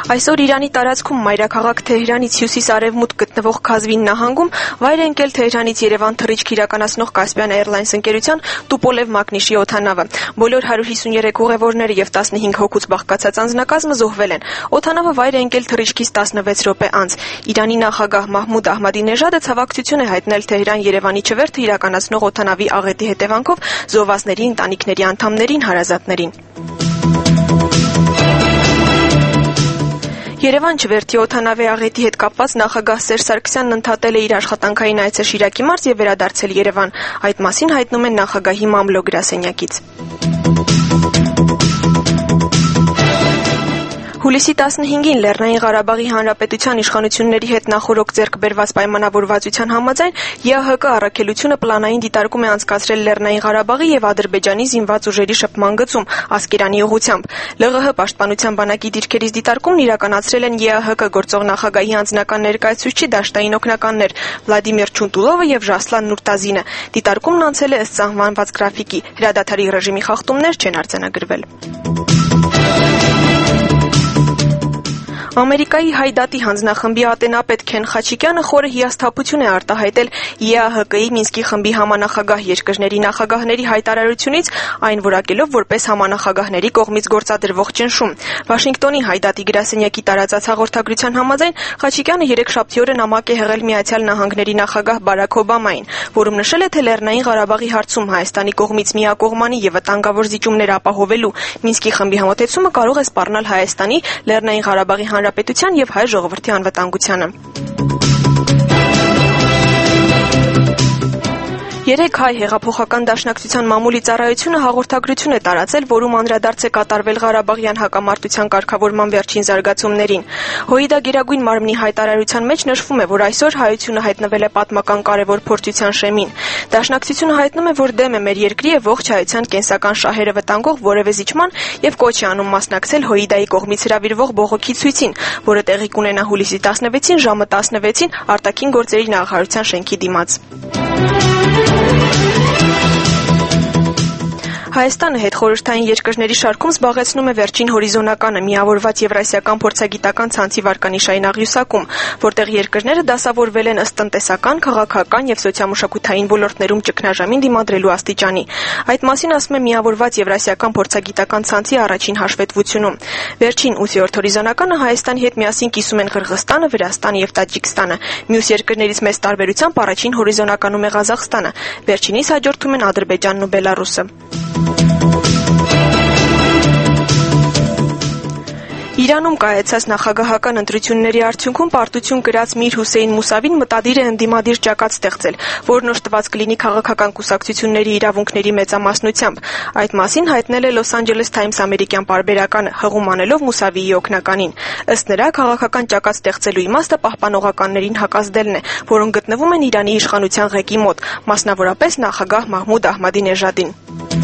Այսօր Իրանի տարածքում մայրաքաղաք Թեհրանից հյուսիս-արևմուտք գտնվող Քազվին նահանգում վայր է ընկել Թեհրանից Երևան թռիչք իրականացնող Caspian Airlines ընկերության Tupolev մակնիշի օդանավը։ Բոլոր 153 ուղևորները եւ 15 հոգուց բաղկացած անձնակազմը զոհվել են։ Օդանավը վայր է ընկել թռիչքից 16 րոպե անց։ Իրանի նախագահ Մահմուդ Ահմադինեժադը ցավակցություն է հայտնել Թեհրան-Երևանի չվերթը իրականացնող օդանավի աղետի հետևանքով զոհվածների ընտանիքների անդամներին, հարազատներին։ Երևան չվերթի օդանավի աղետի հետ կապված նախագահ Սերժ Սարգսյանն ընդհատել է իր աշխատանքային այցը Շիրակի մարզ եւ վերադարձել Երևան։ Այդ մասին հայտնում են նախագահի մամլո գրասենյակից։ Հուլիսի 15-ին Լեռնային Ղարաբաղի Հանրապետության իշխանությունների հետ նախորոք ձեռք բերված պայմանավորվածության համաձայն ԵԱՀԿ առաքելությունը պլանային դիտարկում է անցկացրել Լեռնային Ղարաբաղի եւ Ադրբեջանի զինված ուժերի շփման գծում Ասկերանի ուղղությամբ։ ԼՂՀ պաշտպանության բանակի դիրքերից դիտարկումն իրականացրել են ԵԱՀԿ գործող նախագահի անձնական ներկայացուցիչ դաշտային օգնականներ Վլադիմիր Չունտուլովը եւ Ժասլան Նուրտազինը։ Դիտարկումն անցել է ըստ սահմանված գրաֆիկի։ Հրադադարի ռեժիմի խախտումներ չեն արձանագրվել։ Ամերիկայի Հայդատի հանձնախմբի ատենապետ Քեն Խաչիկյանը խորը հիասթափություն է արտահայտել ԵԱՀԿ-ի Մինսկի խմբի համանախագահ երկրների նախագահների հայտարարությունից, այն որակելով որպես համանախագահների կողմից գործադրվող ճնշում։ Վաշինգտոնի Հայդատի գրասենյակի տարածած հաղորդագրության համաձայն Խաչիկյանը երեքշաբթի օրը նամակ է հղել Միացյալ Նահանգների նախագահ Բարաք Օբամային, որում նշել է, թե Լեռնային Ղարաբաղի հարցում Հայաստանի կողմից միակողմանի եւ վտանգավոր զիջումներ ապահովելու Մինսկի խմբի համոթեցումը կարող է սպառնալ Հայաստանի, Լեռնային Ղարաբաղի Հանրապետության եւ հայ ժողովրդի անվտանգությանը։ 3 հայ հեղափոխական դաշնակցության մամուլի ծառայությունը հաղորդագրություն է տարածել, որում անդրադարձ է կատարվել Ղարաբաղյան հակամարտության կարգավորման վերջին զարգացումներին։ ՀՅԴ Գերագույն մարմնի հայտարարության մեջ նշվում է, որ այսօր հայությունը հայտնվել է պատմական կարևոր փորձության շեմին։ Դաշնակցությունը հայտնում է, որ դեմ է մեր երկրի եւ ողջ հայության կենսական շահերը վտանգող որևէ զիջման եւ կոչ է անում մասնակցել ՀՅԴ-ի կողմից հրավիրվող բողոքի ցույցին, որը տեղի կունենա հուլիսի 16-ին ժամը 16-ին արտաքին գործերի նախարարության շենքի դիմաց։ Հայաստանը հետխորհրդային երկրների շարքում զբաղեցնում է վերջին հորիզոնականը միավորված եվրասիական փորձագիտական ցանցի վարկանիշային աղյուսակում, որտեղ երկրները դասավորվել են ըստ տնտեսական, քաղաքական եւ սոցիալ-մշակութային ոլորտներում ճգնաժամին դիմադրելու աստիճանի։ Այդ մասին ասում է միավորված եվրասիական փորձագիտական ցանցի առաջին հաշվետվությունում։ Վերջին 8-րդ հորիզոնականը Հայաստանի հետ միասին կիսում են Қырғызստանը, Վրաստանը եւ Տաջիկստանը։ Մյուս երկրներից մեծ տարբերությամբ առաջին հորիզոնականում է Ղազախստանը, վերջինից հաջորդում են Ադրբեջանն ու Բելարուսը։ Իրանում կայացած նախագահական ընտրությունների արդյունքում պարտություն կրած Միր Հուսեյն Մուսավին մտադիր է ընդդիմադիր ճակատ ստեղծել, որն օժտված կլինի քաղաքական կուսակցությունների իրավունքների մեծամասնությամբ։ Այդ մասին հայտնել է Los Angeles Times ամերիկյան պարբերականը, հղում անելով Մուսավիի օգնականին։ Ըստ նրա, քաղաքական ճակատ ստեղծելու իմաստը պահպանողականներին հակազդելն է, որոնք գտնվում են Իրանի իշխանության ղեկի մոտ, մասնավորապես նախագահ Մահմուդ Ահմադինեժադին։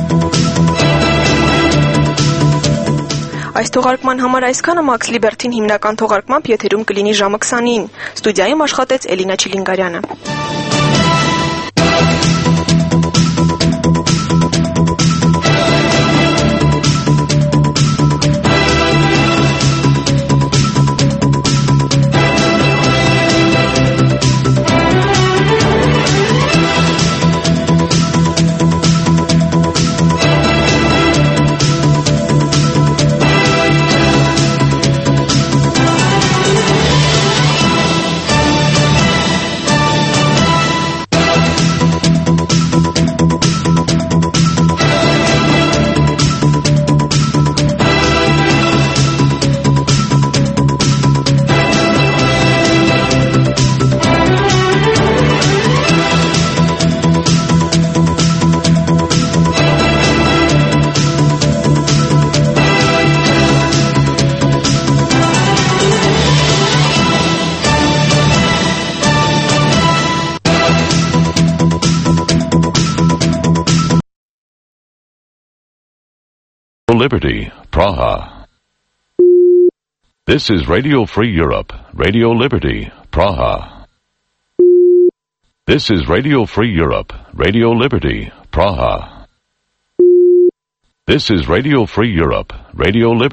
Այս թողարկման համար այսքանը։ Max Liberty-ն հիմնական թողարկմամբ եթերում կլինի ժամը 20-ին։ Ստուդիայում աշխատեց Էլինա Չիլինգարյանը։ Liberty, Praha. This is Radio Free Europe, Radio Liberty, Praha. This is Radio Free Europe, Radio Liberty, Praha. This is Radio Free Europe, Radio Liberty.